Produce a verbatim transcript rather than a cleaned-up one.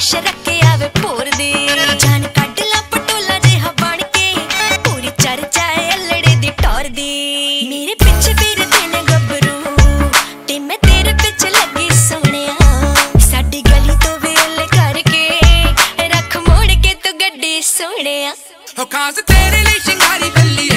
ਹੋਸ਼ ਰੱਖੇ ਆਵੇ ਭੋਰ ਦੀ ਜਾਨ ਕੱਢ ਲਾ ਪਟੋਲਾ ਜਿਹਾ ਬਣ ਕੇ ਪੂਰੀ ਚਰਚਾ ਏ ਅਲੜੇ ਦੀ ਟੌਰ ਦੀ ਮੇਰੇ ਪਿੱਛੇ ਫਿਰਦੇ ਨੇ ਗੱਭਰੂ ਤੇ ਮੈਂ ਤੇਰੇ ਪਿੱਛੇ ਲੱਗੀ ਸੋਹਣਿਆ ਸਾਡੀ ਗਲੀ ਤੋਂ ਵੇਲੇ ਕਰਕੇ ਰੱਖ ਮੋੜ ਕੇ ਤੂੰ ਗੱਡੀ ਸੋਹਣਿਆ ਹੋ ਖਾਸ ਤੇਰੇ ਲਈ ਸ਼ਿੰਗਾਰੀ ਬੱਲੀ